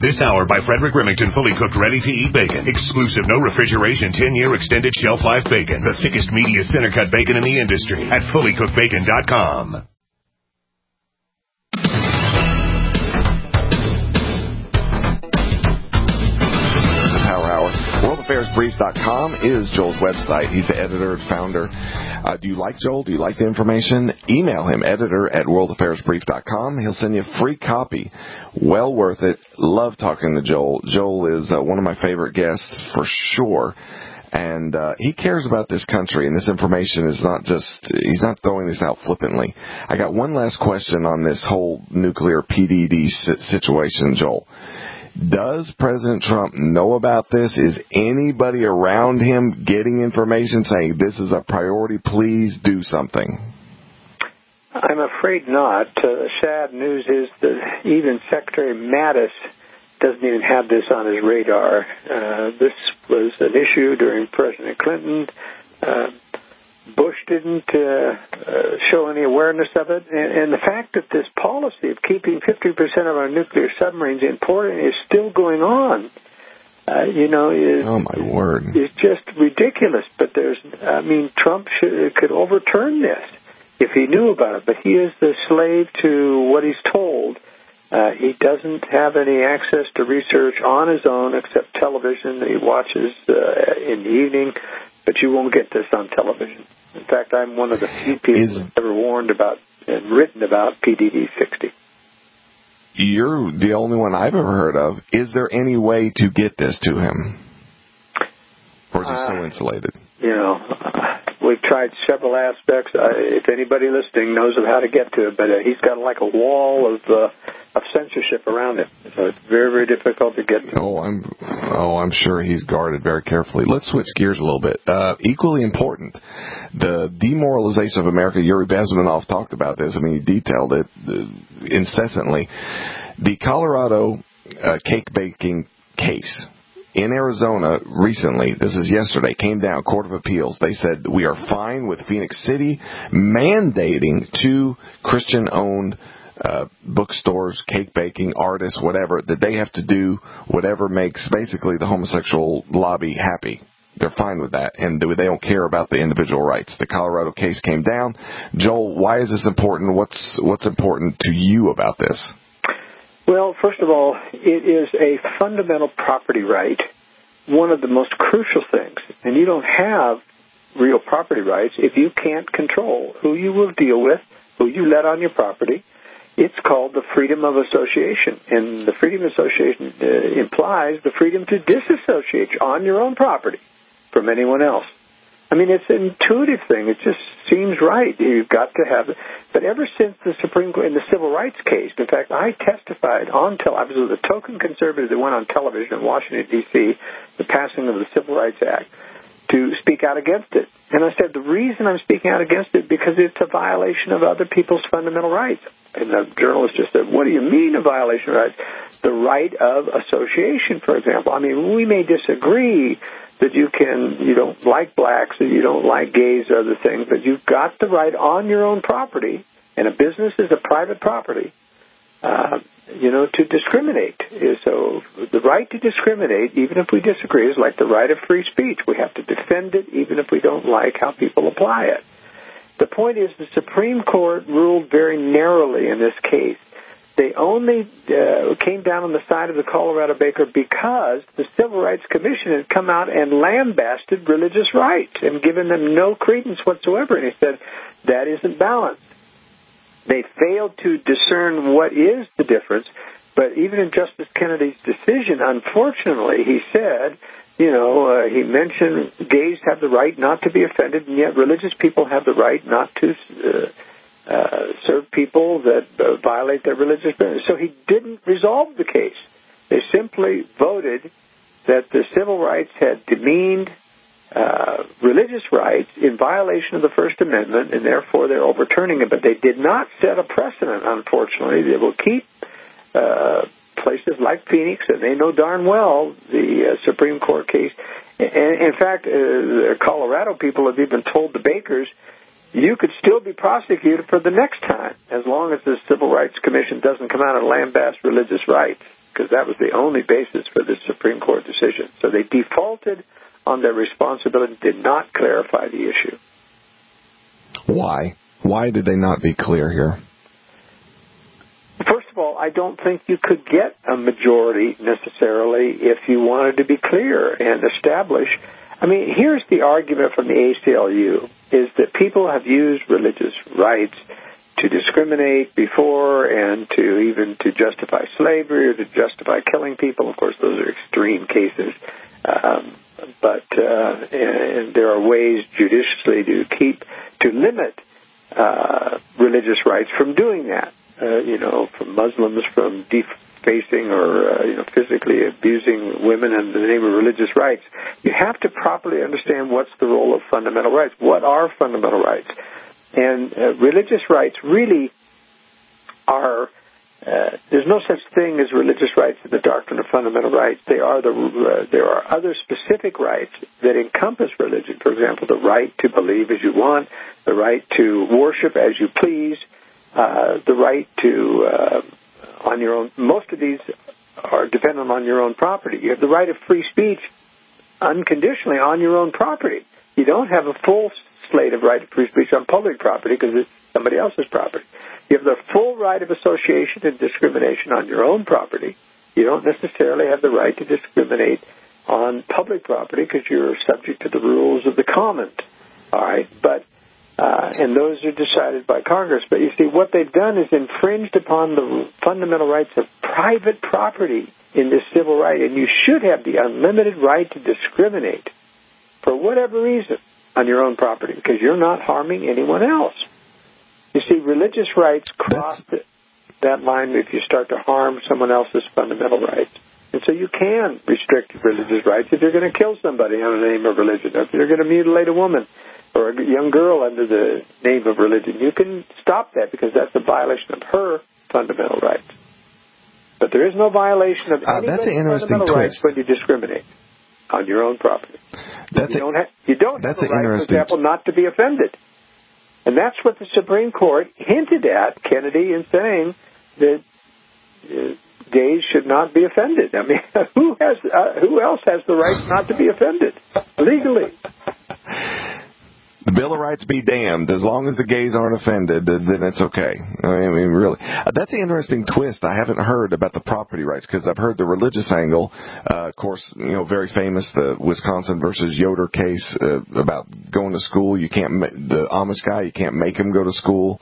This hour by Frederick Remington, fully cooked, ready-to-eat bacon. Exclusive, no refrigeration, 10-year extended shelf life bacon. The thickest, meatiest center-cut bacon in the industry at fullycookedbacon.com. WorldAffairsBrief.com is Joel's website. He's the editor and founder. Do you like Joel? Do you like the information? Email him, editor@WorldAffairsBrief.com. He'll send you a free copy. Well worth it. Love talking to Joel. Joel is one of my favorite guests for sure. And he cares about this country, and this information is not just, he's not throwing this out flippantly. I got one last question on this whole nuclear PDD situation, Joel. Does President Trump know about this? Is anybody around him getting information saying this is a priority, please do something? I'm afraid not. Sad news is that even Secretary Mattis doesn't even have this on his radar. This was an issue during President Clinton. Bush didn't show any awareness of it. And the fact that this policy of keeping 50% of our nuclear submarines in port is still going on, oh, my word, is just ridiculous. But Trump could overturn this if he knew about it. But he is the slave to what he's told. He doesn't have any access to research on his own except television that he watches in the evening. But you won't get this on television. In fact, I'm one of the few people who's ever warned about and written about PDD-60. You're the only one I've ever heard of. Is there any way to get this to him? Or is he so insulated? We've tried several aspects. If anybody listening knows of how to get to it, but he's got like a wall of censorship around it, so it's very, very difficult to get to. I'm sure he's guarded very carefully. Let's switch gears a little bit. Equally important, the demoralization of America. Yuri Bezmenov talked about this. He detailed it incessantly. The Colorado cake baking case in Arizona recently, this is yesterday, came down, Court of Appeals. They said we are fine with Phoenix City mandating 2 Christian-owned bookstores, cake baking, artists, whatever, that they have to do whatever makes basically the homosexual lobby happy. They're fine with that, and they don't care about the individual rights. The Colorado case came down. Joel, why is this important? What's important to you about this? Well, first of all, it is a fundamental property right, one of the most crucial things. And you don't have real property rights if you can't control who you will deal with, who you let on your property. It's called the freedom of association. And the freedom of association implies the freedom to disassociate on your own property from anyone else. It's an intuitive thing. It just seems right. You've got to have it. But ever since the Supreme Court, in the civil rights case, in fact, I testified on I was the token conservative that went on television in Washington, D.C., the passing of the Civil Rights Act, to speak out against it. And I said, the reason I'm speaking out against it because it's a violation of other people's fundamental rights. And the journalist just said, what do you mean a violation of rights? The right of association, for example. We may disagree that you don't like blacks or you don't like gays or other things, but you've got the right on your own property, and a business is a private property, to discriminate. So the right to discriminate, even if we disagree, is like the right of free speech. We have to defend it even if we don't like how people apply it. The point is the Supreme Court ruled very narrowly in this case. They only came down on the side of the Colorado baker because the Civil Rights Commission had come out and lambasted religious rights and given them no credence whatsoever. And he said, that isn't balanced. They failed to discern what is the difference. But even in Justice Kennedy's decision, unfortunately, he said, he mentioned gays have the right not to be offended, and yet religious people have the right not to serve people that violate their religious beliefs. So he didn't resolve the case. They simply voted that the civil rights had demeaned religious rights in violation of the First Amendment, and therefore they're overturning it. But they did not set a precedent, unfortunately. They will keep places like Phoenix, and they know darn well the Supreme Court case. And in fact, the Colorado people have even told the bakers, you could still be prosecuted for the next time, as long as the Civil Rights Commission doesn't come out and lambaste religious rights. because that was the only basis for this Supreme Court decision. So they defaulted on their responsibility, did not clarify the issue. Why? Why did they not be clear here? First of all, I don't think you could get a majority necessarily if you wanted to be clear and establish. I mean, here's the argument from the ACLU, is that people have used religious rights to discriminate before and to justify slavery or to justify killing people. Of course, those are extreme cases. And there are ways judiciously to limit religious rights from doing that. From Muslims from defacing or physically abusing women in the name of religious rights. You have to properly understand what's the role of fundamental rights. What are fundamental rights? And religious rights really are. There's no such thing as religious rights in the doctrine of fundamental rights. There are other specific rights that encompass religion. For example, the right to believe as you want, the right to worship as you please, the right to on your own. Most of these are dependent on your own property. You have the right of free speech unconditionally on your own property. You don't have a full slate of right of free speech on public property because it's somebody else's property. You have the full right of association and discrimination on your own property. You don't necessarily have the right to discriminate on public property because you're subject to the rules of the commons. All right, and those are decided by Congress. But you see, what they've done is infringed upon the fundamental rights of private property in this civil right, and you should have the unlimited right to discriminate for whatever reason on your own property because you're not harming anyone else. You see, religious rights cross that line if you start to harm someone else's fundamental rights. And so you can restrict religious rights if you're going to kill somebody in the name of religion, or if you're going to mutilate a woman or a young girl under the name of religion. You can stop that because that's a violation of her fundamental rights. But there is no violation of anybody's fundamental rights when you discriminate on your own property. You don't have a right, for example, not to be offended. And that's what the Supreme Court hinted at Kennedy in saying that gays should not be offended. I mean, who else has the right not to be offended legally? The Bill of Rights be damned. As long as the gays aren't offended, then it's okay. I mean, really. That's an interesting twist. I haven't heard about the property rights because I've heard the religious angle. Of course, very famous, the Wisconsin versus Yoder case about going to school. You can't, the Amish guy, you can't make him go to school.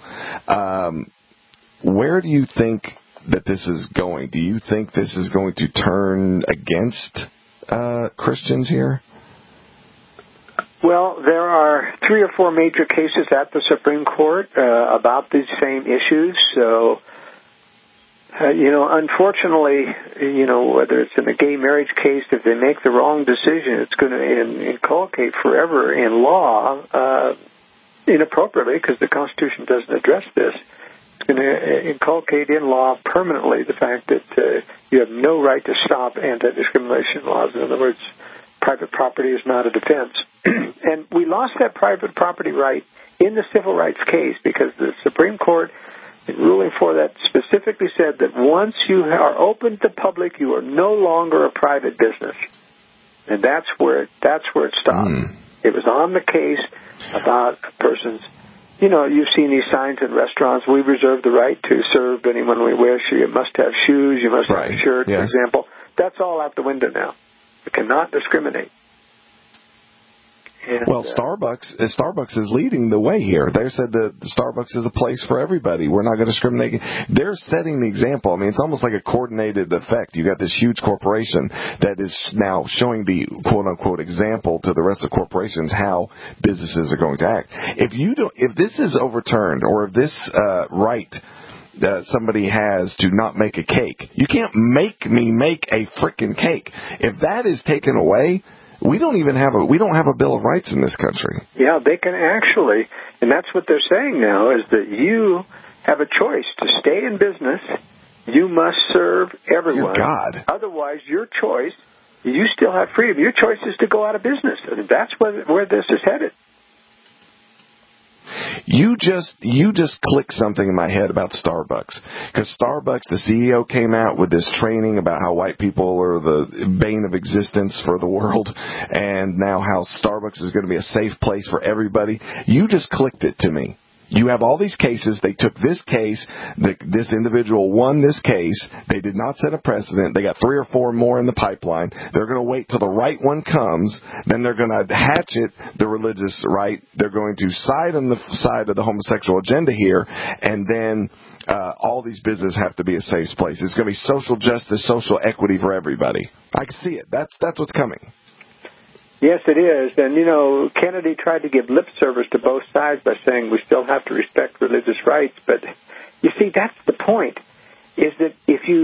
Where do you think that this is going? Do you think this is going to turn against Christians here? Well, there are 3 or 4 major cases at the Supreme Court about these same issues. So, unfortunately, whether it's in a gay marriage case, if they make the wrong decision, it's going to inculcate forever in law inappropriately because the Constitution doesn't address this. It's going to inculcate in law permanently the fact that you have no right to stop anti-discrimination laws. In other words, private property is not a defense. And we lost that private property right in the civil rights case because the Supreme Court, in ruling for that, specifically said that once you are open to the public, you are no longer a private business. And that's where it stopped. It was on the case about a person's, you've seen these signs in restaurants. We reserve the right to serve anyone we wish. You must have shoes. You must have a shirt, for example. That's all out the window now. You cannot discriminate. And, Starbucks is leading the way here. They said that Starbucks is a place for everybody. We're not going to discriminate. They're setting the example. I mean, it's almost like a coordinated effect. You got this huge corporation that is now showing the quote-unquote example to the rest of corporations how businesses are going to act. If this is overturned, or if this right that somebody has to not make a cake, you can't make me make a frickin' cake. If that is taken away, we don't have a Bill of Rights in this country. Yeah, they can actually, and that's what they're saying now, is that you have a choice to stay in business. You must serve everyone. Dear God. Otherwise, your choice, you still have freedom. Your choice is to go out of business. And that's where this is headed. You just clicked something in my head about Starbucks. Because Starbucks, the CEO came out with this training about how white people are the bane of existence for the world, and now how Starbucks is going to be a safe place for everybody. You just clicked it to me. You have all these cases. They took this case. This individual won this case. They did not set a precedent. They got 3 or 4 more in the pipeline. They're going to wait till the right one comes. Then they're going to hatchet the religious right. They're going to side on the side of the homosexual agenda here. And then all these businesses have to be a safe place. It's going to be social justice, social equity for everybody. I can see it. That's what's coming. Yes, it is. And, Kennedy tried to give lip service to both sides by saying we still have to respect religious rights. But, you see, that's the point, is that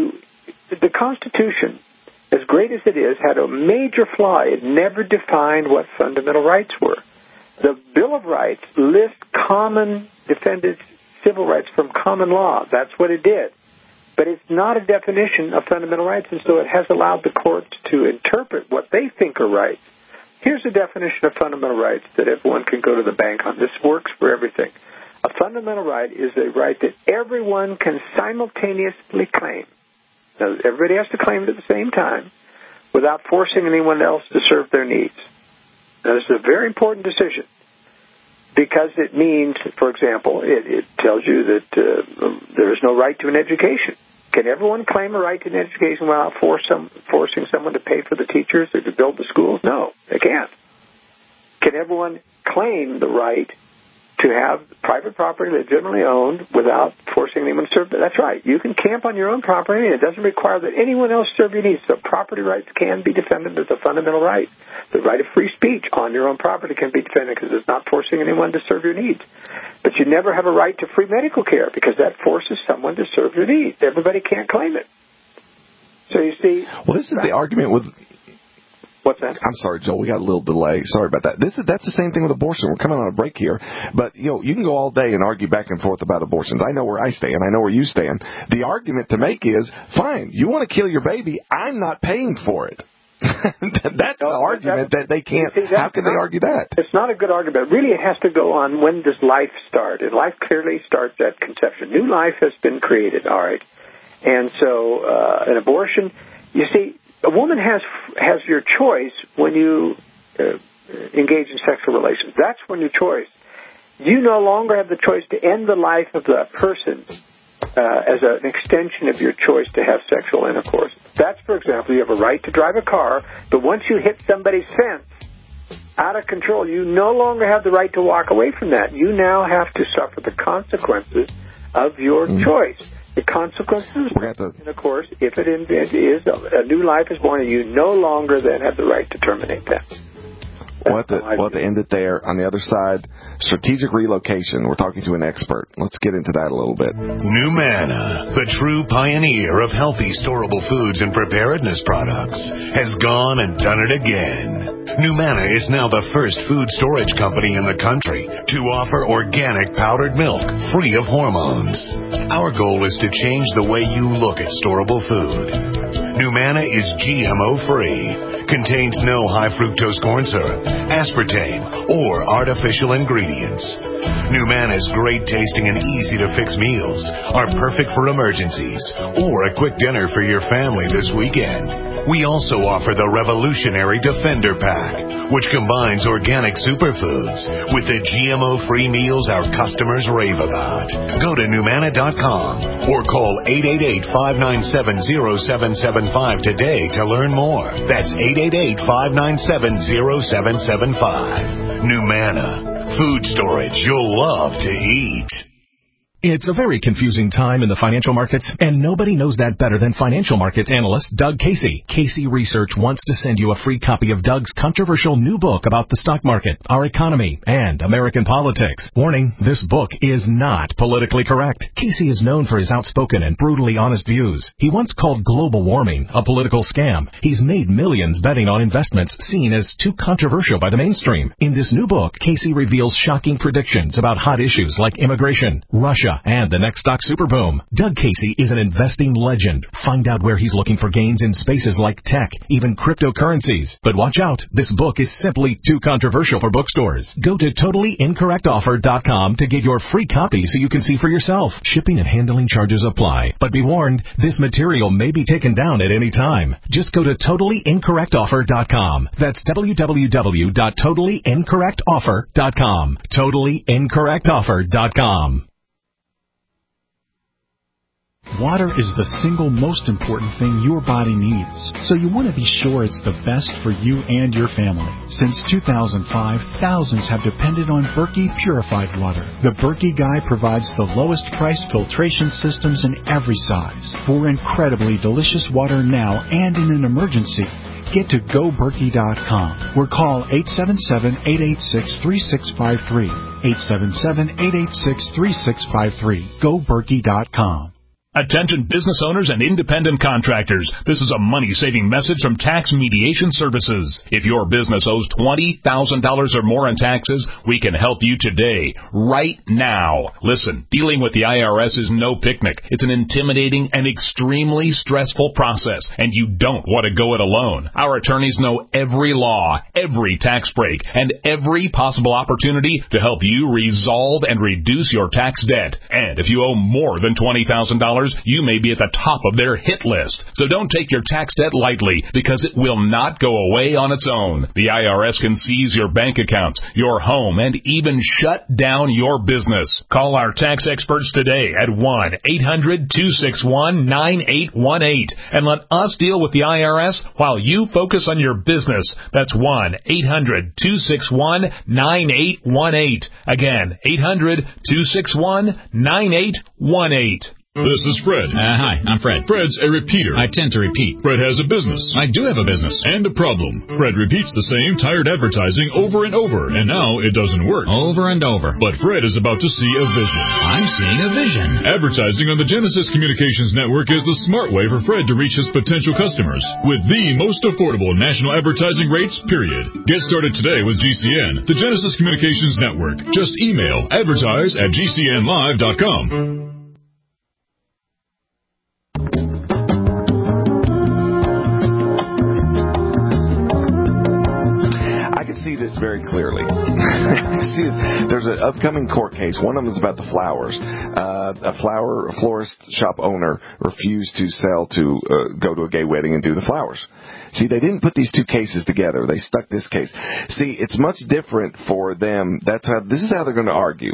the Constitution, as great as it is, had a major flaw. It never defined what fundamental rights were. The Bill of Rights lists common defended civil rights from common law. That's what it did. But it's not a definition of fundamental rights, and so it has allowed the courts to interpret what they think are rights. Here's a definition of fundamental rights that everyone can go to the bank on. This works for everything. A fundamental right is a right that everyone can simultaneously claim. Now, everybody has to claim it at the same time without forcing anyone else to serve their needs. Now, this is a very important decision because it means, for example, it tells you that there is no right to an education. Can everyone claim a right to an education without forcing someone to pay for the teachers or to build the schools? No, they can't. Can everyone claim the right to have private property legitimately owned without forcing anyone to serve? That's right. You can camp on your own property, and it doesn't require that anyone else serve your needs. So property rights can be defended as a fundamental right. The right of free speech on your own property can be defended because it's not forcing anyone to serve your needs. But you never have a right to free medical care because that forces someone to serve your needs. Everybody can't claim it. So you see... Well, this is the argument with... What's that? I'm sorry, Joel. We got a little delay. Sorry about that. That's the same thing with abortion. We're coming on a break here. But, you can go all day and argue back and forth about abortions. I know where I stand. I know where you stand. The argument to make is, fine, you want to kill your baby. I'm not paying for it. That's the argument that they can't. How can they argue that? It's not a good argument. Really, it has to go on when does life start. And life clearly starts at conception. New life has been created, all right. And so an abortion, you see, a woman has your choice when you engage in sexual relations. That's when your choice. You no longer have the choice to end the life of the person as an extension of your choice to have sexual intercourse. That's, for example, you have a right to drive a car, but once you hit somebody's fence out of control, you no longer have the right to walk away from that. You now have to suffer the consequences of your choice. The consequences, and of course, if it is a new life is born, and you no longer then have the right to terminate that. We'll have to end it there. On the other side, strategic relocation. We're talking to an expert. Let's get into that a little bit. NuManna, the true pioneer of healthy, storable foods and preparedness products, has gone and done it again. NuManna is now the first food storage company in the country to offer organic powdered milk free of hormones. Our goal is to change the way you look at storable food. NuManna is GMO-free, contains no high fructose corn syrup, aspartame, or artificial ingredients. NuManna's great tasting and easy to fix meals are perfect for emergencies or a quick dinner for your family this weekend. We also offer the revolutionary Defender Pack, which combines organic superfoods with the GMO-free meals our customers rave about. Go to NuManna.com or call 888-597-0775 today to learn more. That's 888-597-0775. NuManna, food storage you'll love to eat. It's a very confusing time in the financial markets, and nobody knows that better than financial markets analyst Doug Casey. Casey Research wants to send you a free copy of Doug's controversial new book about the stock market, our economy, and American politics. Warning, this book is not politically correct. Casey is known for his outspoken and brutally honest views. He once called global warming a political scam. He's made millions betting on investments seen as too controversial by the mainstream. In this new book, Casey reveals shocking predictions about hot issues like immigration, Russia, inertia and the next stock super boom. Doug Casey is an investing legend. Find out where he's looking for gains in spaces like tech, even cryptocurrencies. But watch out, this book is simply too controversial for bookstores. Go to totallyincorrectoffer.com to get your free copy so you can see for yourself. Shipping and handling charges apply. But be warned, this material may be taken down at any time. Just go to totallyincorrectoffer.com. That's www.totallyincorrectoffer.com. totallyincorrectoffer.com. Water is the single most important thing your body needs, so you want to be sure it's the best for you and your family. Since 2005, thousands have depended on Berkey purified water. The Berkey Guy provides the lowest priced filtration systems in every size. For incredibly delicious water now and in an emergency, get to GoBerkey.com or call 877-886-3653. 877-886-3653. GoBerkey.com. Attention business owners and independent contractors. This is a money-saving message from Tax Mediation Services. If your business owes $20,000 or more in taxes, we can help you today, right now. Listen, dealing with the IRS is no picnic. It's an intimidating and extremely stressful process, and you don't want to go it alone. Our attorneys know every law, every tax break, and every possible opportunity to help you resolve and reduce your tax debt. And if you owe more than $20,000, you may be at the top of their hit list. So don't take your tax debt lightly, because it will not go away on its own. The IRS can seize your bank accounts, your home, and even shut down your business. Call our tax experts today at 1-800-261-9818 and let us deal with the IRS while you focus on your business. That's 1-800-261-9818. Again, 800-261-9818. This is Fred. Hi, I'm Fred. Fred's a repeater. I tend to repeat. Fred has a business. I do have a business. And a problem. Fred repeats the same tired advertising over and over, and now it doesn't work. Over and over. But Fred is about to see a vision. I'm seeing a vision. Advertising on the Genesis Communications Network is the smart way for Fred to reach his potential customers with the most affordable national advertising rates, period. Get started today with GCN, the Genesis Communications Network. Just email advertise@gcnlive.com. See this very clearly. See, there's an upcoming court case. One of them is about the flowers. A florist shop owner refused to sell to go to a gay wedding and do the flowers. See, they didn't put these two cases together. They stuck this case. See, it's much different for them. This is how they're going to argue.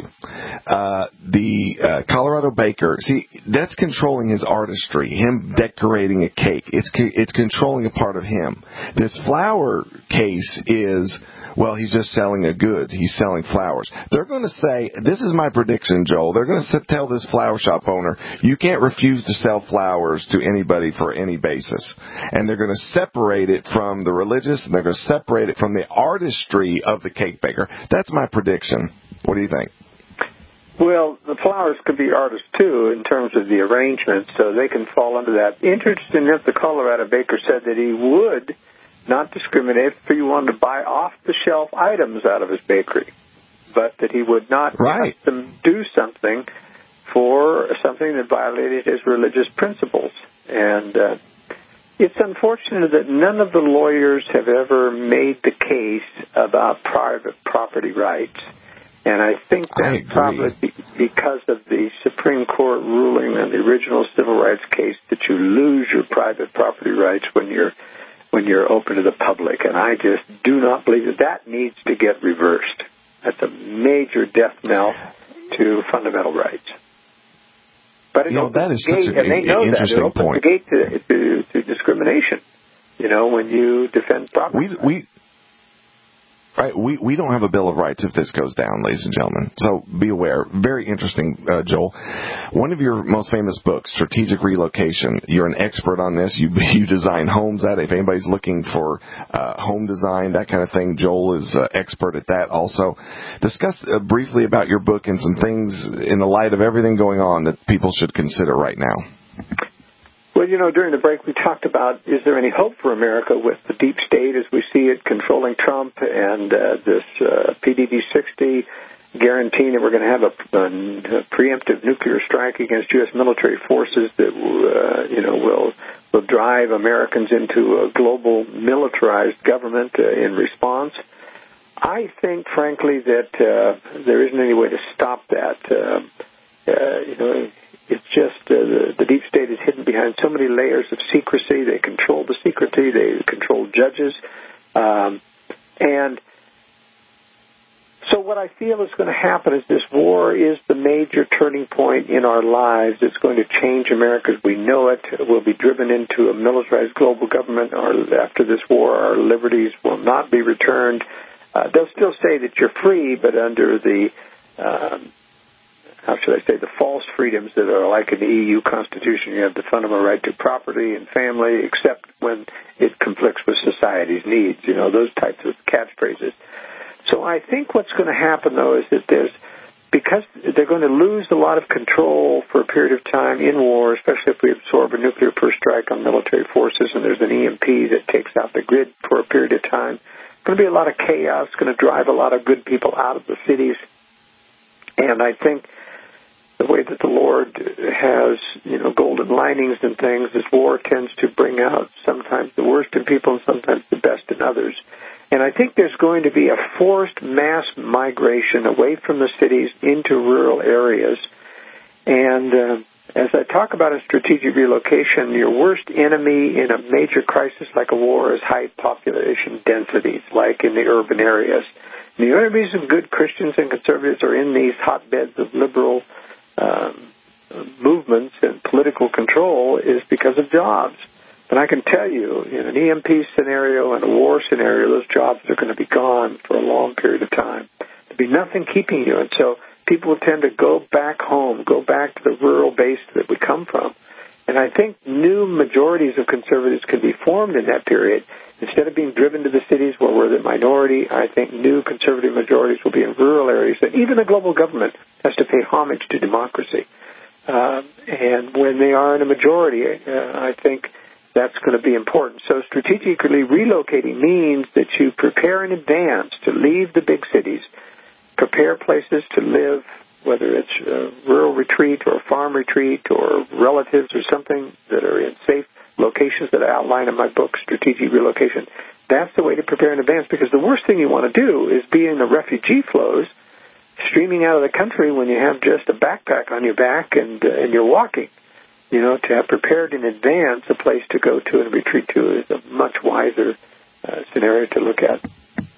The Colorado baker, see, that's controlling his artistry, him decorating a cake. It's controlling a part of him. This flower case is, well, he's just selling a good. He's selling flowers. They're going to say, this is my prediction, Joel. They're going to tell this flower shop owner, you can't refuse to sell flowers to anybody for any basis. And they're going to separate it from the religious, and they're going to separate it from the artistry of the cake baker. That's my prediction. What do you think? Well, the flowers could be artists, too, in terms of the arrangement, so they can fall under that. Interesting enough, the Colorado baker said that he would not discriminate if you wanted to buy off-the-shelf items out of his bakery, but that he would not have them do something for something that violated his religious principles. And it's unfortunate that none of the lawyers have ever made the case about private property rights. And I think that's probably because of the Supreme Court ruling on the original civil rights case that you lose your private property rights when you're open to the public. And I just do not believe that needs to get reversed. That's a major death knell to fundamental rights. But that is such an interesting point. It opens the gate to discrimination, when you defend property. We don't have a Bill of Rights if this goes down, ladies and gentlemen. So be aware. Very interesting, Joel. One of your most famous books, Strategic Relocation. You're an expert on this. You design homes at it. If anybody's looking for home design, that kind of thing, Joel is expert at that also. Discuss briefly about your book and some things in the light of everything going on that people should consider right now. Well, during the break we talked about, is there any hope for America with the deep state as we see it controlling Trump and this PDD-60 guaranteeing that we're going to have a preemptive nuclear strike against U.S. military forces that will drive Americans into a global militarized government in response. I think, frankly, that there isn't any way to stop that. It's just the deep state is hidden behind so many layers of secrecy. They control the secrecy. They control judges. And so what I feel is going to happen is this war is the major turning point in our lives. It's going to change America as we know it. We'll be driven into a militarized global government. After this war, our liberties will not be returned. They'll still say that you're free, but under the, the false freedoms that are like in the EU Constitution. You have the fundamental right to property and family, except when it conflicts with society's needs, those types of catchphrases. So I think what's going to happen, though, is that because they're going to lose a lot of control for a period of time in war, especially if we absorb a nuclear first strike on military forces and there's an EMP that takes out the grid for a period of time. Going to be a lot of chaos, going to drive a lot of good people out of the cities. And I think the way that the Lord has, golden linings and things, this war tends to bring out sometimes the worst in people and sometimes the best in others. And I think there's going to be a forced mass migration away from the cities into rural areas. And as I talk about a strategic relocation, your worst enemy in a major crisis like a war is high population densities, like in the urban areas. And the only reason good Christians and conservatives are in these hotbeds of liberal movements and political control is because of jobs. And I can tell you, in an EMP scenario and a war scenario, those jobs are going to be gone for a long period of time. There'll be nothing keeping you. And so people will tend to go back home, go back to the rural base that we come from. And I think new majorities of conservatives can be formed in that period. Instead of being driven to the cities where we're the minority, I think new conservative majorities will be in rural areas. And even the global government has to pay homage to democracy. And when they are in a majority, I think that's going to be important. So strategically relocating means that you prepare in advance to leave the big cities, prepare places to live, whether it's a rural retreat or a farm retreat or relatives or something that are in safe locations that I outline in my book, Strategic Relocation. That's the way to prepare in advance, because the worst thing you want to do is be in the refugee flows streaming out of the country when you have just a backpack on your back and you're walking. To have prepared in advance a place to go to and retreat to is a much wiser scenario to look at.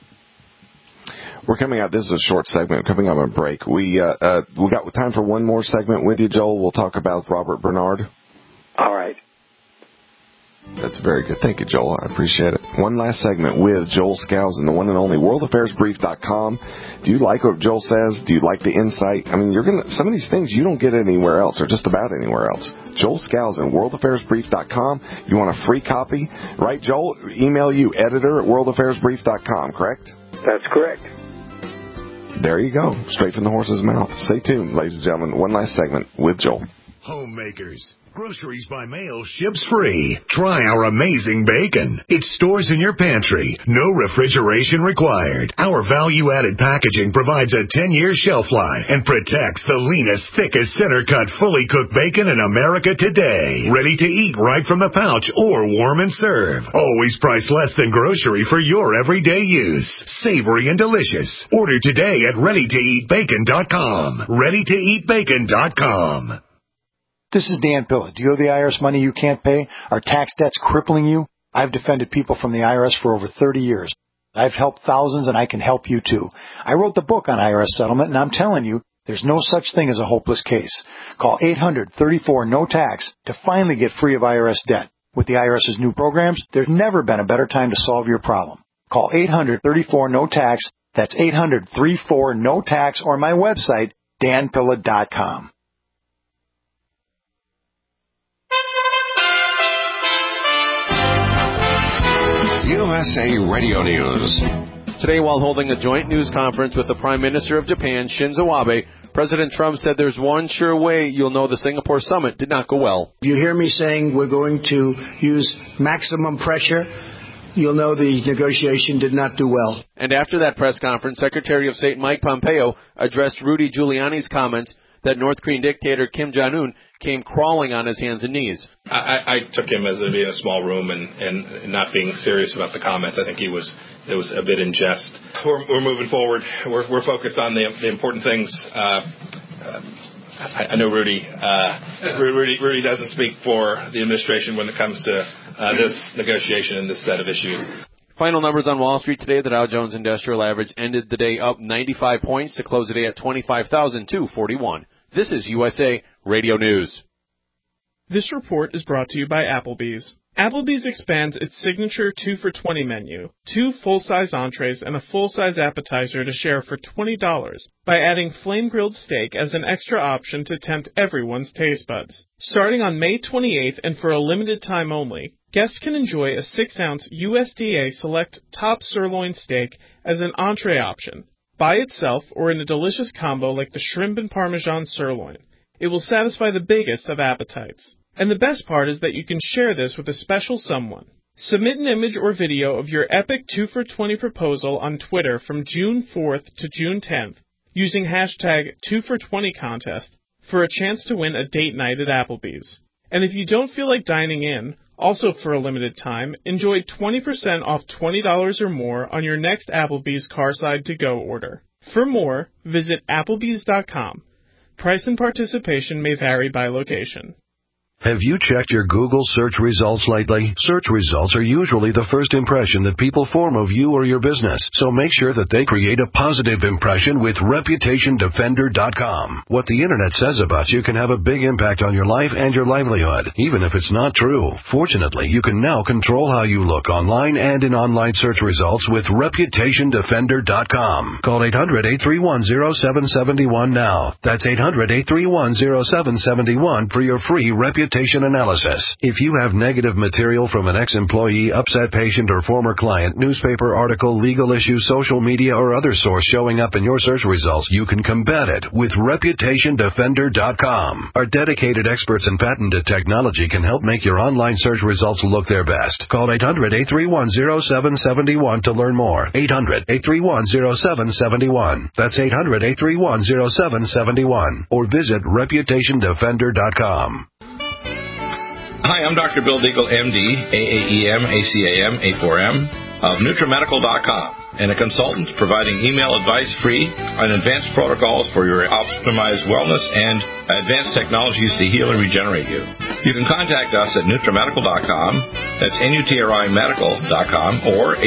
We're coming out. This is a short segment. Coming up on break. We got time for one more segment with you, Joel. We'll talk about Robert Bernard. All right. That's very good. Thank you, Joel. I appreciate it. One last segment with Joel Skousen, the one and only worldaffairsbrief.com. Do you like what Joel says? Do you like the insight? I mean, some of these things you don't get anywhere else, or just about anywhere else. Joel Skousen, worldaffairsbrief.com. You want a free copy? Right, Joel? Email you, editor@worldaffairsbrief.com, correct? That's correct. There you go. Straight from the horse's mouth. Stay tuned, ladies and gentlemen. One last segment with Joel. Homemakers. Groceries by mail ships free. Try our amazing bacon. It stores in your pantry. No refrigeration required. Our value-added packaging provides a 10-year shelf life and protects the leanest, thickest, center-cut, fully cooked bacon in America today. Ready to eat right from the pouch or warm and serve. Always priced less than grocery for your everyday use. Savory and delicious. Order today at ReadyToEatBacon.com. ReadyToEatBacon.com. This is Dan Pilla. Do you owe the IRS money you can't pay? Are tax debts crippling you? I've defended people from the IRS for over 30 years. I've helped thousands, and I can help you too. I wrote the book on IRS settlement, and I'm telling you, there's no such thing as a hopeless case. Call 800-34-NO-TAX to finally get free of IRS debt. With the IRS's new programs, there's never been a better time to solve your problem. Call 800-34-NO-TAX. That's 800-34-NO-TAX, or my website, danpilla.com. USA Radio News. Today, while holding a joint news conference with the Prime Minister of Japan, Shinzo Abe, President Trump said there's one sure way you'll know the Singapore summit did not go well. You hear me saying we're going to use maximum pressure. you'll know the negotiation did not do well. And after that press conference, Secretary of State Mike Pompeo addressed Rudy Giuliani's comments that North Korean dictator Kim Jong-un came crawling on his hands and knees. I took him as being a small room and not being serious about the comment. I think it was a bit in jest. We're moving forward. We're focused on the important things. I know Rudy doesn't speak for the administration when it comes to this negotiation and this set of issues. Final numbers on Wall Street today. The Dow Jones Industrial Average ended the day up 95 points to close the day at 25,241. This is USA Radio News. This report is brought to you by Applebee's. Applebee's expands its signature 2 for $20 menu, 2 full-size entrees and a full-size appetizer to share for $20 by adding flame-grilled steak as an extra option to tempt everyone's taste buds. Starting on May 28th and for a limited time only, guests can enjoy a 6-ounce USDA Select Top Sirloin Steak as an entree option, by itself or in a delicious combo like the shrimp and Parmesan sirloin. It will satisfy the biggest of appetites. And the best part is that you can share this with a special someone. Submit an image or video of your epic 2 for $20 proposal on Twitter from June 4th to June 10th using hashtag 2for20contest for a chance to win a date night at Applebee's. And if you don't feel like dining in, also for a limited time, enjoy 20% off $20 or more on your next Applebee's Carside to-go order. For more, visit Applebee's.com. Price and participation may vary by location. Have you checked your Google search results lately? Search results are usually the first impression that people form of you or your business, so make sure that they create a positive impression with ReputationDefender.com. What the Internet says about you can have a big impact on your life and your livelihood, even if it's not true. Fortunately, you can now control how you look online and in online search results with ReputationDefender.com. Call 800-831-0771 now. That's 800-831-0771 for your free reputation analysis. If you have negative material from an ex-employee, upset patient, or former client, newspaper article, legal issue, social media, or other source showing up in your search results, you can combat it with ReputationDefender.com. Our dedicated experts in patented technology can help make your online search results look their best. Call 800-831-0771 to learn more. 800-831-0771. That's 800-831-0771. Or visit ReputationDefender.com. Hi, I'm Dr. Bill Deagle, MD, AAEM, ACAM, A4M, of NutriMedical.com, and a consultant providing email advice free on advanced protocols for your optimized wellness and advanced technologies to heal and regenerate you. You can contact us at NutriMedical.com, that's NutriMedical.com, or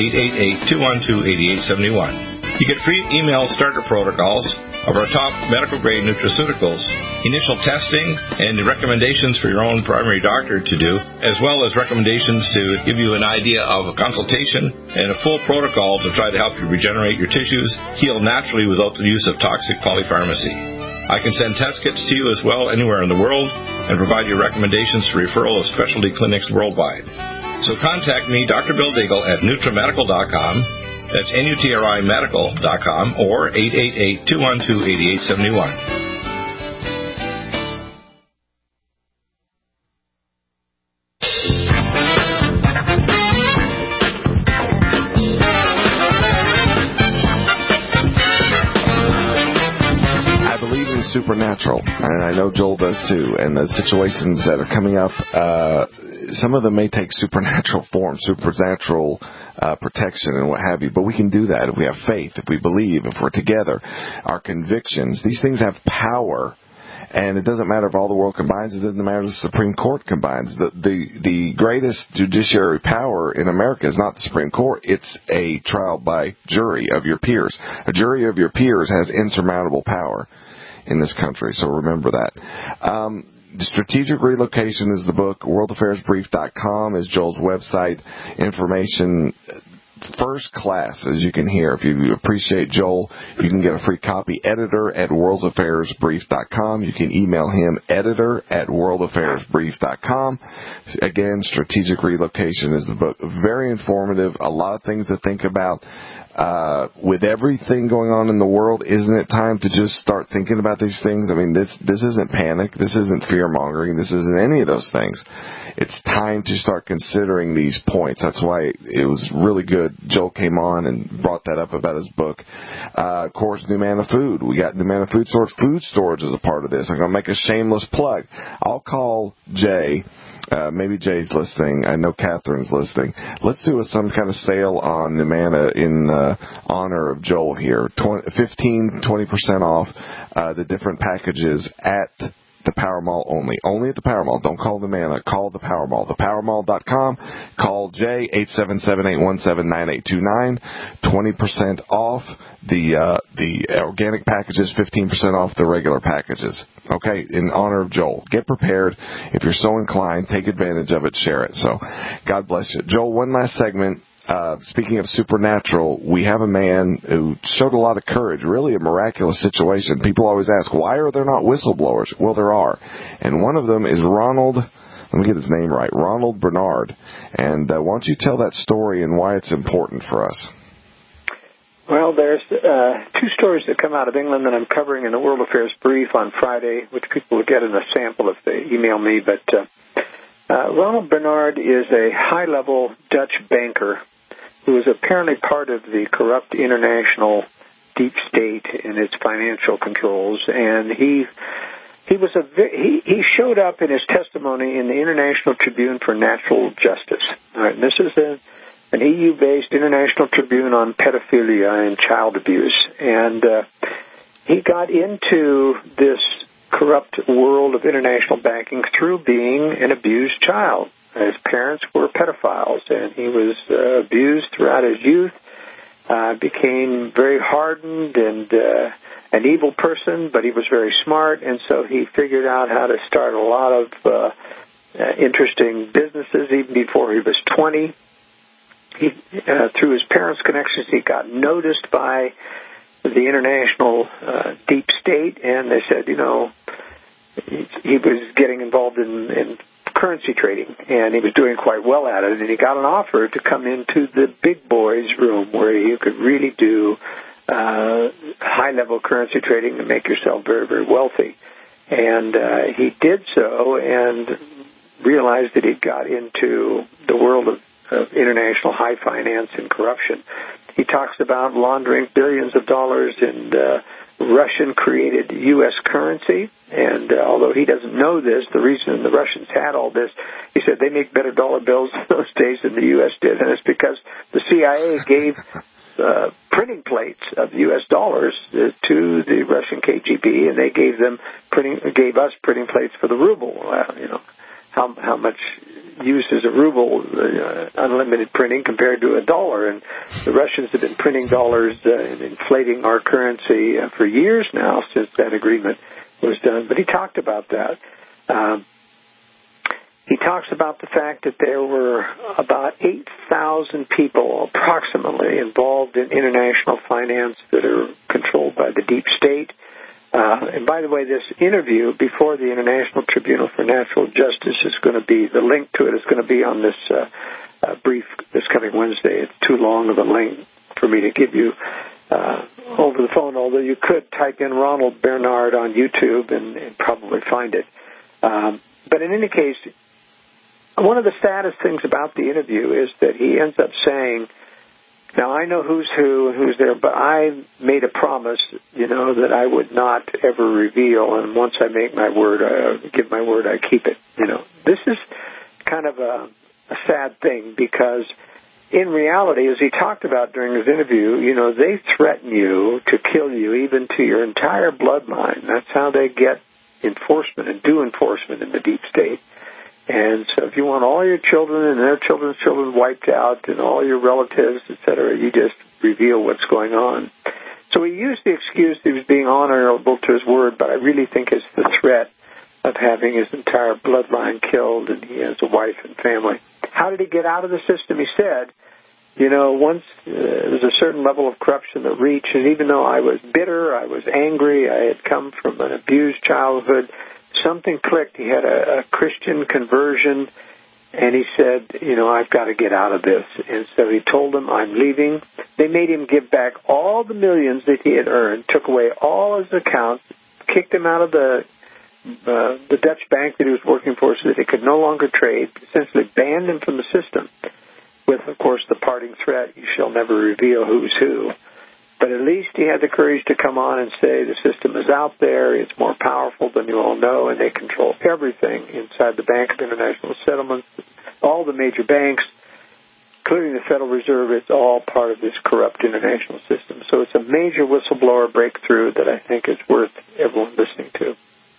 888-212-8871. You get free email starter protocols of our top medical-grade nutraceuticals, initial testing, and the recommendations for your own primary doctor to do, as well as recommendations to give you an idea of a consultation and a full protocol to try to help you regenerate your tissues, heal naturally without the use of toxic polypharmacy. I can send test kits to you as well anywhere in the world and provide you recommendations for referral of specialty clinics worldwide. So contact me, Dr. Bill Deagle, at NutriMedical.com. That's NutriMedical.com or 888-212-8871. Supernatural, and I know Joel does too, and the situations that are coming up, some of them may take supernatural form, supernatural protection and what have you, but we can do that if we have faith, if we believe, if we're together. Our convictions, these things have power, and it doesn't matter if all the world combines, it doesn't matter if the Supreme Court combines. The greatest judiciary power in America is not the Supreme Court, it's a trial by jury of your peers. A jury of your peers has insurmountable power in this country, so remember that. The Strategic Relocation is the book. WorldAffairsBrief.com is Joel's website. Information first class, as you can hear. If you appreciate Joel, you can get a free copy. Editor at WorldAffairsBrief.com. You can email him, editor at WorldAffairsBrief.com. Again, Strategic Relocation is the book. Very informative. A lot of things to think about. with everything going on in the world, isn't it time to just start thinking about these things? I mean, this isn't panic. This isn't fear-mongering. This isn't any of those things. It's time to start considering these points. That's why it was really good. Joel came on and brought that up about his book. Of course, Numanna Food. We got Numanna Food Storage. Food storage is a part of this. I'm going to make a shameless plug. I'll call Jay. Maybe Jay's listening. I know Catherine's listening. Let's do some kind of sale on Numanna in honor of Joel here. 20% off the different packages at the Power Mall only. Only at the Power Mall. Don't call Numanna. Call the Power Mall. ThePowerMall.com. Call Jay, 877-817-9829. 20% off the organic packages, 15% off the regular packages. Okay, in honor of Joel. Get prepared. If you're so inclined, take advantage of it, share it. So, God bless you. Joel, one last segment. Speaking of supernatural, we have a man who showed a lot of courage, really a miraculous situation. People always ask, why are there not whistleblowers? Well, there are. And one of them is Ronald, let me get his name right, Ronald Bernard. And why don't you tell that story and why it's important for us? Well, there's two stories that come out of England that I'm covering in the World Affairs Brief on Friday, which people will get in a sample if they email me. But Ronald Bernard is a high-level Dutch banker who was apparently part of the corrupt international deep state in its financial controls, and he showed up in his testimony in the International Tribune for Natural Justice. All right, and this is an EU-based international tribune on pedophilia and child abuse, and he got into this corrupt world of international banking through being an abused child. His parents were pedophiles, and he was abused throughout his youth, became very hardened and an evil person, but he was very smart, and so he figured out how to start a lot of interesting businesses even before he was 20. Through his parents' connections, he got noticed by the international deep state, and they said, he was getting involved in currency trading, and he was doing quite well at it, and he got an offer to come into the big boys' room where you could really do high-level currency trading and make yourself very, very wealthy. And he did so and realized that he got into the world of international high finance and corruption. He talks about laundering billions of dollars in Russian-created U.S. currency, and although he doesn't know this, the reason the Russians had all this, he said they make better dollar bills in those days than the U.S. did, and it's because the CIA gave printing plates of U.S. dollars to the Russian KGB, and they gave us printing plates for the ruble. How much use is a ruble, unlimited printing, compared to a dollar? And the Russians have been printing dollars and inflating our currency for years now since that agreement was done. But he talked about that. He talks about the fact that there were about 8,000 people approximately involved in international finance that are controlled by the deep state. And by the way, this interview before the International Tribunal for Natural Justice is going to be, the link to it is going to be on this brief this coming Wednesday. It's too long of a link for me to give you over the phone, although you could type in Ronald Bernard on YouTube and probably find it. But in any case, one of the saddest things about the interview is that he ends up saying, now, I know who's who and who's there, but I made a promise, that I would not ever reveal, and once I make my word, I give my word, I keep it. This is kind of a sad thing, because in reality, as he talked about during his interview, they threaten you to kill you, even to your entire bloodline. That's how they get enforcement and do enforcement in the deep state. And so if you want all your children and their children's children wiped out and all your relatives, etc., you just reveal what's going on. So he used the excuse that he was being honorable to his word, but I really think it's the threat of having his entire bloodline killed, and he has a wife and family. How did he get out of the system? He said, once there's a certain level of corruption that reached, and even though I was bitter, I was angry, I had come from an abused childhood, something clicked. He had a Christian conversion, And he said, I've got to get out of this. And so he told them, I'm leaving. They made him give back all the millions that he had earned, took away all his accounts, kicked him out of the Dutch bank that he was working for so that he could no longer trade, essentially banned him from the system with, of course, the parting threat, you shall never reveal who's who. But at least he had the courage to come on and say the system is out there, it's more powerful than you all know, and they control everything inside the Bank of International Settlements, all the major banks, including the Federal Reserve. It's all part of this corrupt international system. So it's a major whistleblower breakthrough that I think is worth everyone listening to.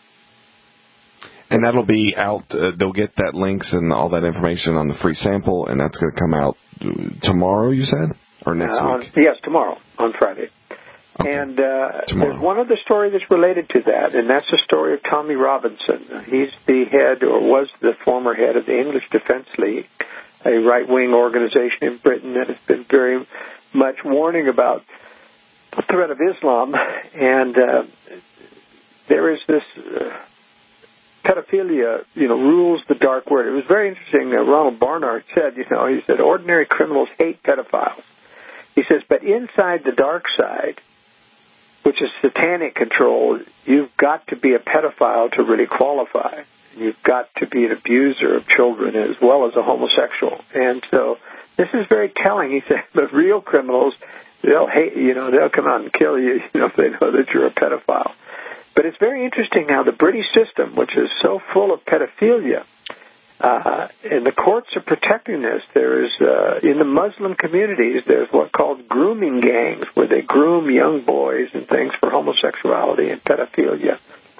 And that'll be out, they'll get that links and all that information on the free sample, and that's going to come out tomorrow, you said? Or next week? Yes, tomorrow, on Friday. Okay. And there's one other story that's related to that, and that's the story of Tommy Robinson. He's the head, or was the former head, of the English Defence League, a right-wing organization in Britain that has been very much warning about the threat of Islam. And there is this pedophilia, rules the dark word. It was very interesting. Ronald Barnard said, he said, ordinary criminals hate pedophiles. He says, but inside the dark side, which is satanic control, you've got to be a pedophile to really qualify. You've got to be an abuser of children as well as a homosexual. And so this is very telling. He said, the real criminals, they'll hate, they'll come out and kill you, if they know that you're a pedophile. But it's very interesting how the British system, which is so full of pedophilia, and the courts are protecting this. There is, in the Muslim communities, there's what's called grooming gangs, where they groom young boys and things for homosexuality and pedophilia.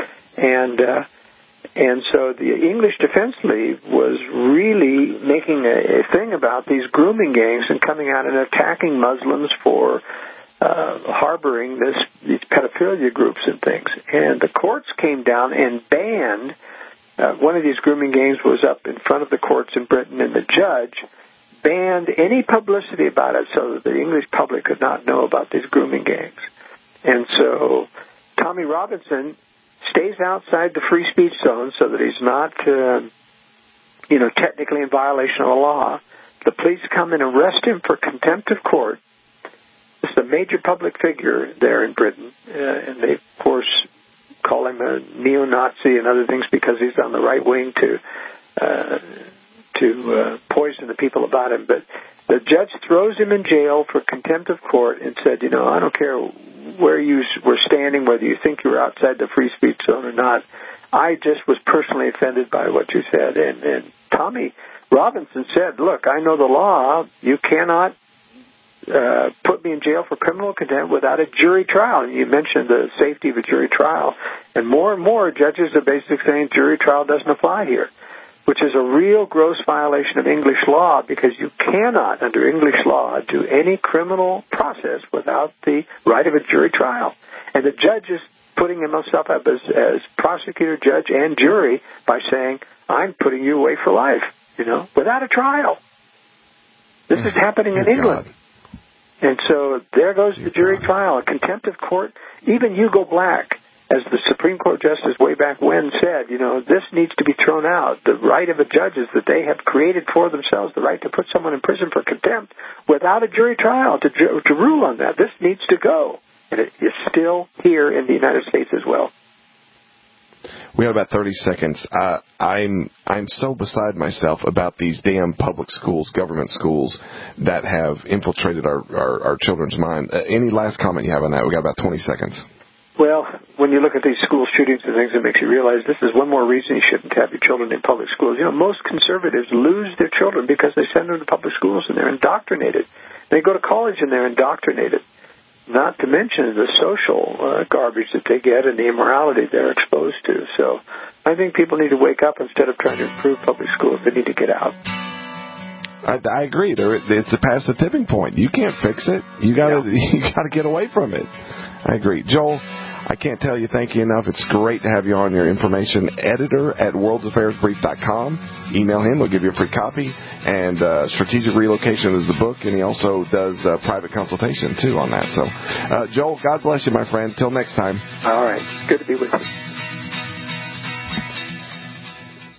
And so the English Defence League was really making a thing about these grooming gangs and coming out and attacking Muslims for harboring these pedophilia groups and things. And the courts came down and banned, one of these grooming gangs was up in front of the courts in Britain, and the judge banned any publicity about it so that the English public could not know about these grooming gangs. And so Tommy Robinson stays outside the free speech zone so that he's not, technically in violation of the law. The police come and arrest him for contempt of court. It's a major public figure there in Britain, and they, of course, call him a neo-Nazi and other things because he's on the right wing to poison the people about him. But the judge throws him in jail for contempt of court and said, I don't care where you were standing, whether you think you were outside the free speech zone or not. I just was personally offended by what you said. And Tommy Robinson said, look, I know the law. You cannot put me in jail for criminal contempt without a jury trial. And you mentioned the safety of a jury trial. And more judges are basically saying jury trial doesn't apply here, which is a real gross violation of English law, because you cannot, under English law, do any criminal process without the right of a jury trial. And the judge is putting himself up as prosecutor, judge, and jury by saying, I'm putting you away for life, without a trial. This is happening in England. God. And so there goes the jury trial, a contempt of court. Even Hugo Black, as the Supreme Court Justice way back when said, this needs to be thrown out. The right of a judge is that they have created for themselves the right to put someone in prison for contempt without a jury trial to rule on that. This needs to go. And it is still here in the United States as well. We have about 30 seconds. I'm so beside myself about these damn public schools, government schools, that have infiltrated our children's mind. Any last comment you have on that? We got about 20 seconds. Well, when you look at these school shootings and things, it makes you realize this is one more reason you shouldn't have your children in public schools. Most conservatives lose their children because they send them to public schools and they're indoctrinated. They go to college and they're indoctrinated. Not to mention the social garbage that they get and the immorality they're exposed to. So I think people need to wake up instead of trying to improve public schools. They need to get out. I agree. It's past the tipping point. You can't fix it. You gotta get away from it. I agree. Joel, I can't tell you thank you enough. It's great to have you on. Your information, editor at worldsaffairsbrief.com. Email him. We'll give you a free copy. And Strategic Relocation is the book, and he also does private consultation, too, on that. So, Joel, God bless you, my friend. Till next time. All right. Good to be with you.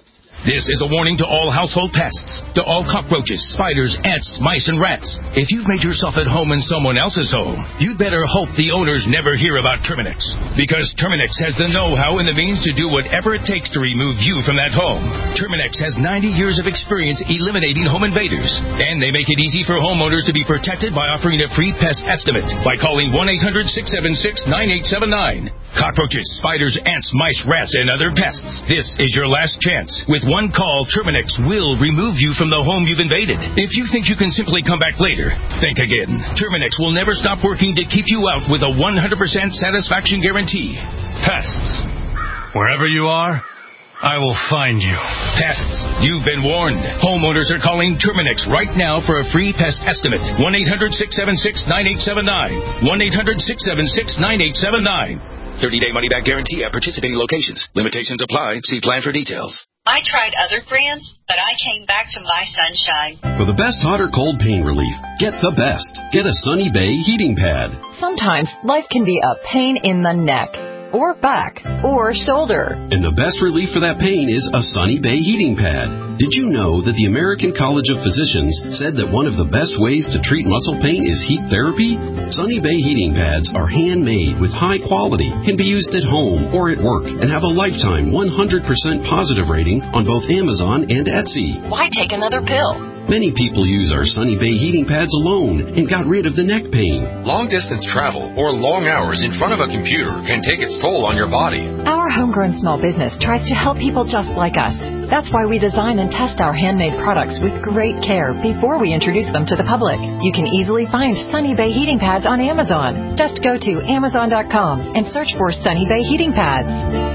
This is a warning to all household pests, to all cockroaches, spiders, ants, mice, and rats. If you've made yourself at home in someone else's home, you'd better hope the owners never hear about Terminix. Because Terminix has the know-how and the means to do whatever it takes to remove you from that home. Terminix has 90 years of experience eliminating home invaders. And they make it easy for homeowners to be protected by offering a free pest estimate by calling 1-800-676-9879. Cockroaches, spiders, ants, mice, rats, and other pests. This is your last chance. With one call, Terminix will remove you from the home you've invaded. If you think you can simply come back later, think again. Terminix will never stop working to keep you out with a 100% satisfaction guarantee. Pests. Wherever you are, I will find you. Pests, you've been warned. Homeowners are calling Terminix right now for a free pest estimate. 1-800-676-9879. 1-800-676-9879. 30-day money-back guarantee at participating locations. Limitations apply. See plan for details. I tried other brands, but I came back to My Sunshine. For the best hot or cold pain relief, get the best. Get a Sunny Bay heating pad. Sometimes life can be a pain in the neck, or back, or shoulder. And the best relief for that pain is a Sunny Bay heating pad. Did you know that the American College of Physicians said that one of the best ways to treat muscle pain is heat therapy? Sunny Bay heating pads are handmade with high quality, can be used at home or at work, and have a lifetime 100% positive rating on both Amazon and Etsy. Why take another pill? Many people use our Sunny Bay heating pads alone and got rid of the neck pain. Long-distance travel or long hours in front of a computer can take its toll on your body. Our homegrown small business tries to help people just like us. That's why we design and test our handmade products with great care before we introduce them to the public. You can easily find Sunny Bay heating pads on Amazon. Just go to Amazon.com and search for Sunny Bay heating pads.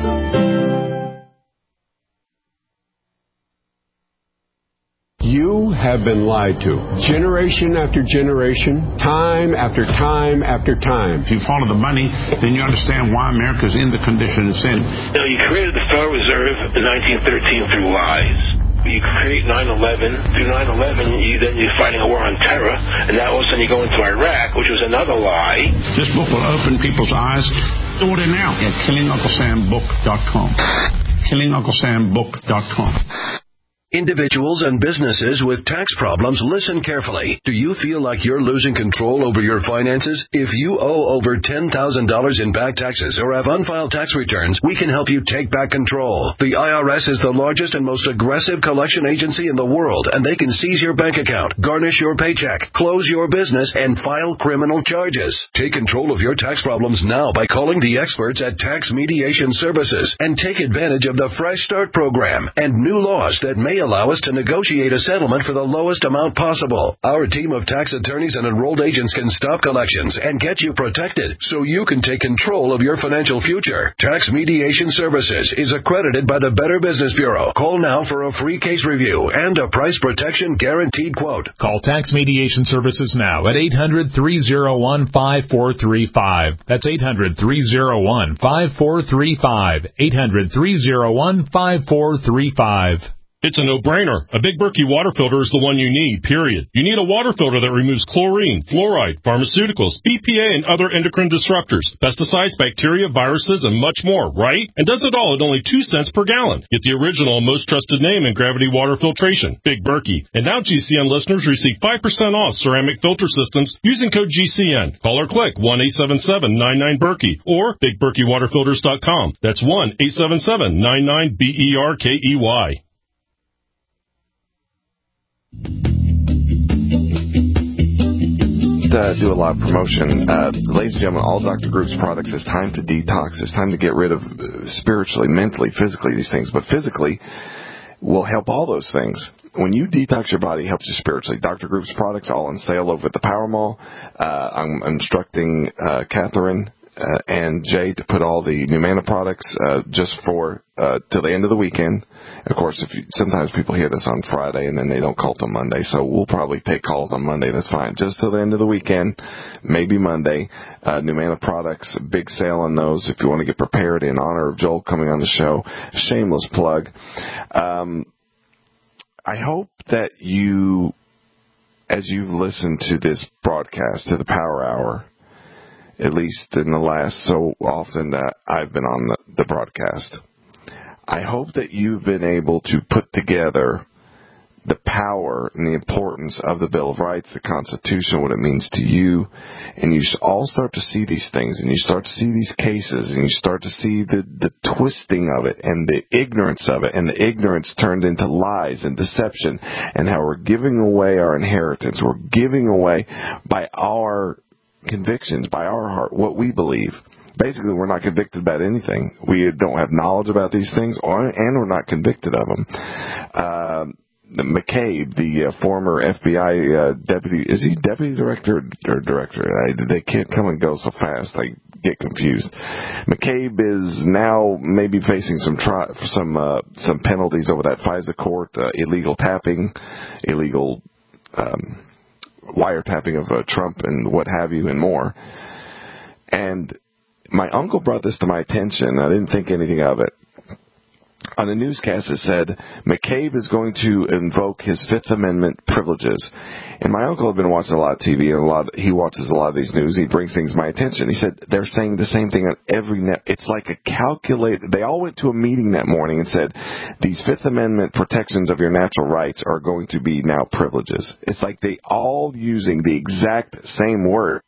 You have been lied to. Generation after generation, time after time after time. If you follow the money, then you understand why America's in the condition it's in. Now, you created the Federal Reserve in 1913 through lies. You create 9/11. Through 9/11, you're fighting a war on terror, and now all of a sudden you go into Iraq, which was another lie. This book will open people's eyes. Order now at KillingUncleSamBook.com. KillingUncleSamBook.com. Individuals and businesses with tax problems, listen carefully. Do you feel like you're losing control over your finances? If you owe over $10,000 in back taxes or have unfiled tax returns, we can help you take back control. The IRS is the largest and most aggressive collection agency in the world, and they can seize your bank account, garnish your paycheck, close your business, and file criminal charges. Take control of your tax problems now by calling the experts at Tax Mediation Services and take advantage of the Fresh Start program and new laws that may allow us to negotiate a settlement for the lowest amount possible. Our team of tax attorneys and enrolled agents can stop collections and get you protected so you can take control of your financial future. Tax Mediation Services is accredited by the Better Business Bureau. Call now for a free case review and a price protection guaranteed quote. Call Tax Mediation Services now at 800-301-5435. That's 800-301-5435. 800-301-5435. It's a no-brainer. A Big Berkey water filter is the one you need, period. You need a water filter that removes chlorine, fluoride, pharmaceuticals, BPA, and other endocrine disruptors, pesticides, bacteria, viruses, and much more, right? And does it all at only 2 cents per gallon. Get the original and most trusted name in gravity water filtration, Big Berkey. And now GCN listeners receive 5% off ceramic filter systems using code GCN. Call or click 1-877-99-BERKEY or BigBerkeyWaterFilters.com. That's 1-877-99-BERKEY. Do a lot of promotion. Ladies and gentlemen, all Dr. Group's products, it's time to detox. It's time to get rid of spiritually, mentally, physically these things. But physically will help all those things. When you detox your body, it helps you spiritually. Dr. Group's products all on sale over at the Power Mall. I'm instructing Catherine and Jay to put all the Numana products just for till the end of the weekend. Of course, sometimes people hear this on Friday and then they don't call till Monday, so we'll probably take calls on Monday. That's fine. Just till the end of the weekend, maybe Monday. Numana products, big sale on those. If you want to get prepared in honor of Joel coming on the show, shameless plug. I hope that you, as you've listened to this broadcast, to the Power Hour, at least in the last so often that I've been on the broadcast, I hope that you've been able to put together the power and the importance of the Bill of Rights, the Constitution, what it means to you, and you all start to see these things, and you start to see these cases, and you start to see the twisting of it, and the ignorance of it, and the ignorance turned into lies and deception, and how we're giving away our inheritance. We're giving away by our convictions, by our heart, what we believe. Basically, we're not convicted about anything. We don't have knowledge about these things, and we're not convicted of them. McCabe, the former FBI deputy, is he deputy director or director? They can't come and go so fast. I get confused. McCabe is now maybe facing some penalties over that FISA court, illegal tapping, illegal wiretapping of Trump and what have you, and more. And my uncle brought this to my attention. I didn't think anything of it. On a newscast, it said McCabe is going to invoke his Fifth Amendment privileges. And my uncle had been watching a lot of TV, and he watches a lot of these news. He brings things to my attention. He said they're saying the same thing on every net. It's like a calculated. They all went to a meeting that morning and said these Fifth Amendment protections of your natural rights are going to be now privileges. It's like they all using the exact same word.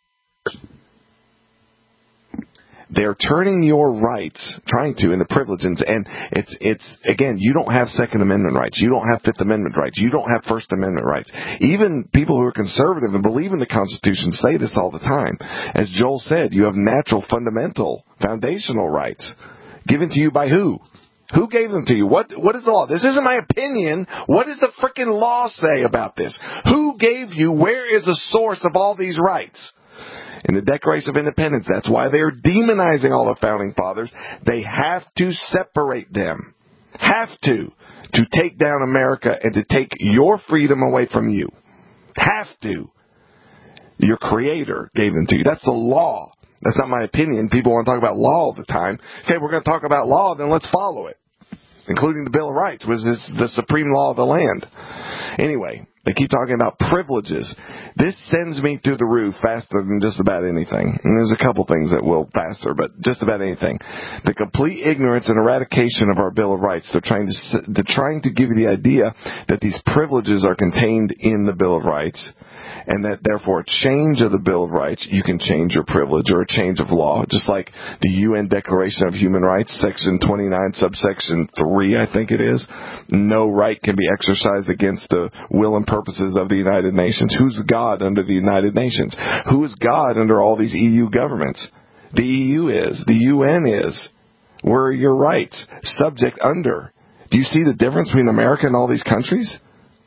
They're turning your rights, trying to, into privileges, and it's again, you don't have Second Amendment rights, you don't have Fifth Amendment rights, you don't have First Amendment rights. Even people who are conservative and believe in the Constitution say this all the time. As Joel said, you have natural, fundamental, foundational rights given to you by who? Who gave them to you? What is the law? This isn't my opinion. What does the frickin' law say about this? Who gave you? Where is the source of all these rights? In the Declaration of Independence, that's why they're demonizing all the Founding Fathers. They have to separate them. Have to take down America and to take your freedom away from you. Have to. Your Creator gave them to you. That's the law. That's not my opinion. People want to talk about law all the time. Okay, we're going to talk about law, then let's follow it. Including the Bill of Rights, which is the supreme law of the land. Anyway, they keep talking about privileges. This sends me through the roof faster than just about anything. And there's a couple things that will faster, but just about anything. The complete ignorance and eradication of our Bill of Rights. They're trying to give you the idea that these privileges are contained in the Bill of Rights, and that therefore a change of the Bill of Rights, you can change your privilege, or a change of law, just like the UN Declaration of Human Rights, Section 29, subsection 3, I think it is. No right can be exercised against the will and purposes of the United Nations. Who's God under the United Nations? Who is God under all these EU governments? The EU is. The UN is. Where are your rights? Subject under. Do you see the difference between America and all these countries?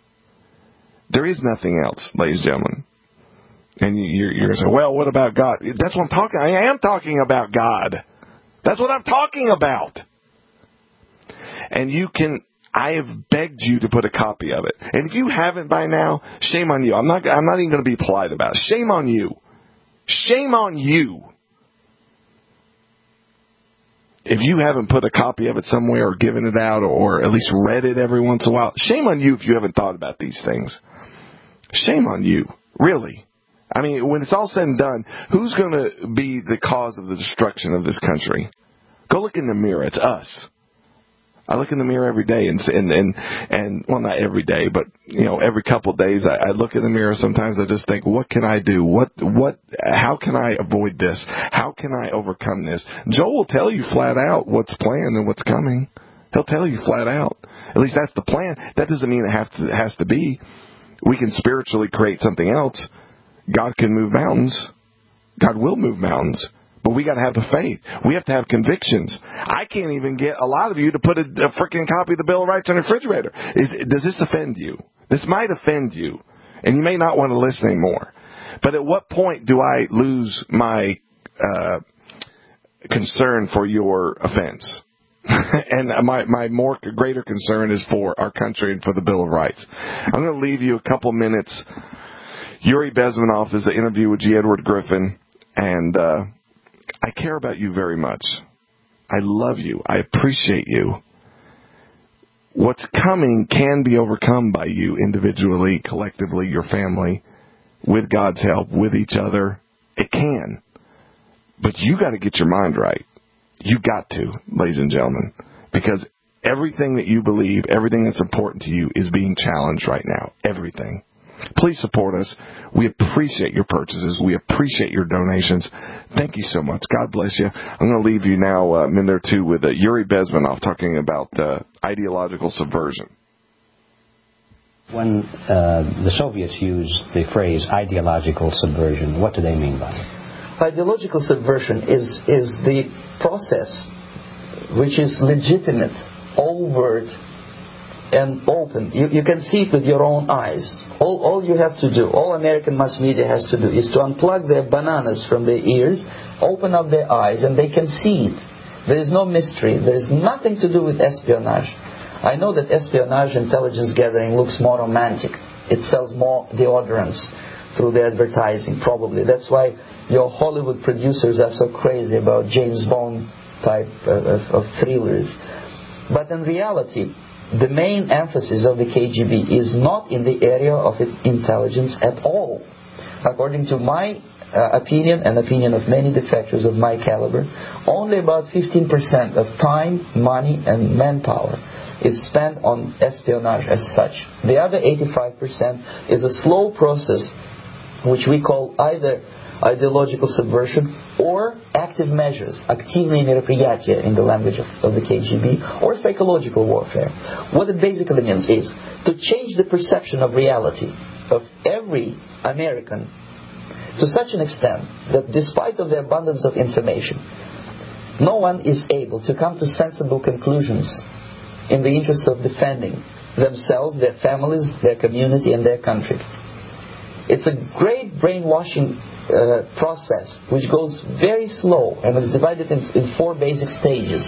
There is nothing else, ladies and gentlemen. And you're going to say, well, what about God? That's what I'm talking about. I am talking about God. That's what I'm talking about. And I have begged you to put a copy of it. And if you haven't by now, shame on you. I'm not even going to be polite about it. Shame on you. Shame on you. If you haven't put a copy of it somewhere or given it out or at least read it every once in a while, shame on you if you haven't thought about these things. Shame on you. Really. I mean, when it's all said and done, who's going to be the cause of the destruction of this country? Go look in the mirror. It's us. I look in the mirror every day and well, not every day, but every couple of days I look in the mirror. Sometimes I just think, what can I do? How can I avoid this? How can I overcome this? Joel will tell you flat out what's planned and what's coming. He'll tell you flat out. At least that's the plan. That doesn't mean it has to be. We can spiritually create something else. God can move mountains. God will move mountains. But we got to have the faith. We have to have convictions. I can't even get a lot of you to put a freaking copy of the Bill of Rights on your refrigerator. Does this offend you? This might offend you, and you may not want to listen anymore. But at what point do I lose my concern for your offense? And my greater concern is for our country and for the Bill of Rights. I'm going to leave you a couple minutes. Yuri Bezmenov is an interview with G. Edward Griffin, and I care about you very much. I love you. I appreciate you. What's coming can be overcome by you individually, collectively, your family, with God's help, with each other. It can. But you got to get your mind right. You got to, ladies and gentlemen. because everything that you believe, everything that's important to you is being challenged right now. Everything. Please support us. We appreciate your purchases. We appreciate your donations. Thank you so much. God bless you. I'm going to leave you now, a minute or two, with Yuri Bezmenov talking about ideological subversion. When the Soviets used the phrase ideological subversion, what do they mean by it? Ideological subversion is the process which is legitimate, overt, and open. You can see it with your own eyes. All you have to do, all American mass media has to do, is to unplug their bananas from their ears, open up their eyes, and they can see it. There is no mystery. There is nothing to do with espionage. I know that espionage intelligence gathering looks more romantic. It sells more deodorants through the advertising, probably. That's why your Hollywood producers are so crazy about James Bond type of thrillers. But in reality, the main emphasis of the KGB is not in the area of intelligence at all. According to my opinion and opinion of many defectors of my caliber, only about 15% of time, money, and manpower is spent on espionage as such. The other 85% is a slow process which we call either ideological subversion or active measures, активные мероприятия in the language of the KGB, or psychological warfare. What it basically means is to change the perception of reality of every American to such an extent that despite of the abundance of information, no one is able to come to sensible conclusions in the interest of defending themselves, their families, their community, and their country. It's a great brainwashing process which goes very slow, and it's divided in 4 basic stages.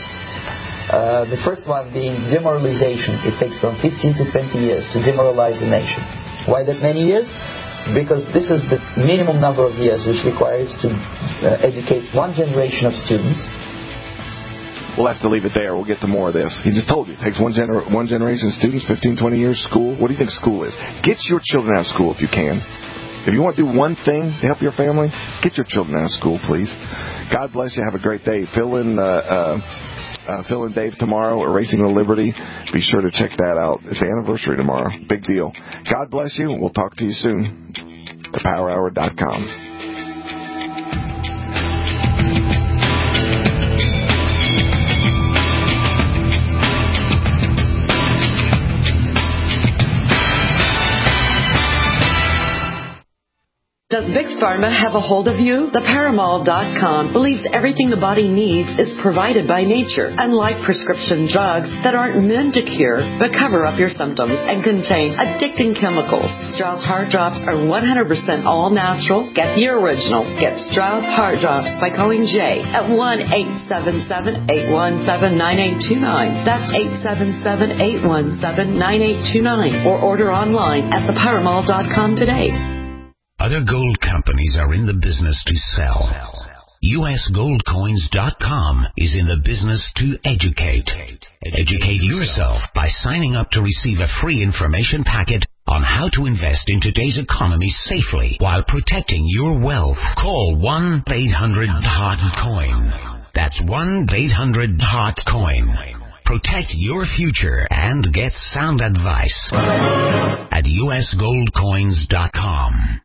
The first one being demoralization. It takes from 15 to 20 years to demoralize a nation. Why that many years? Because this is the minimum number of years which requires to educate one generation of students. We'll have to leave it there. We'll get to more of this. He just told you. It takes one generation of students, 15, 20 years, school. What do you think school is? Get your children out of school if you can. If you want to do one thing to help your family, get your children out of school, please. God bless you. Have a great day. Phil and Dave tomorrow at Racing the Liberty. Be sure to check that out. It's the anniversary tomorrow. Big deal. God bless you. We'll talk to you soon. ThePowerHour.com. Does Big Pharma have a hold of you? TheParamal.com believes everything the body needs is provided by nature, unlike prescription drugs that aren't meant to cure but cover up your symptoms and contain addicting chemicals. Strauss Heart Drops are 100% all natural. Get the original. Get Strauss Heart Drops by calling Jay at 1-877-817-9829. That's 877-817-9829. Or order online at TheParamal.com today. Other gold companies are in the business to sell. USGoldCoins.com is in the business to educate. Educate yourself by signing up to receive a free information packet on how to invest in today's economy safely while protecting your wealth. Call 1-800-HOT-COIN. That's 1-800-HOT-COIN. Protect your future and get sound advice at USGoldCoins.com.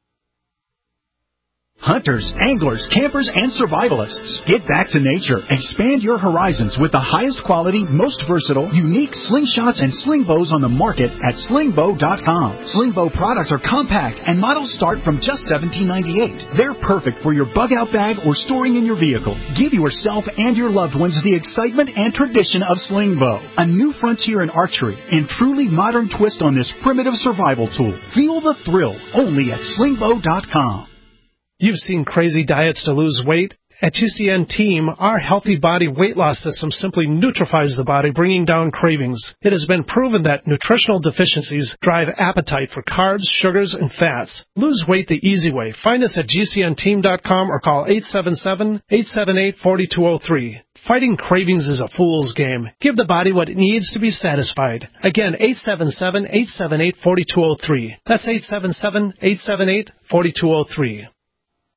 Hunters, anglers, campers, and survivalists. Get back to nature. Expand your horizons with the highest quality, most versatile, unique slingshots and sling bows on the market at slingbow.com. Slingbow products are compact and models start from just $17.98. They're perfect for your bug-out bag or storing in your vehicle. Give yourself and your loved ones the excitement and tradition of Slingbow, a new frontier in archery and truly modern twist on this primitive survival tool. Feel the thrill only at slingbow.com. You've seen crazy diets to lose weight. At GCN Team, our healthy body weight loss system simply neutralizes the body, bringing down cravings. It has been proven that nutritional deficiencies drive appetite for carbs, sugars, and fats. Lose weight the easy way. Find us at GCNteam.com or call 877-878-4203. Fighting cravings is a fool's game. Give the body what it needs to be satisfied. Again, 877-878-4203. That's 877-878-4203.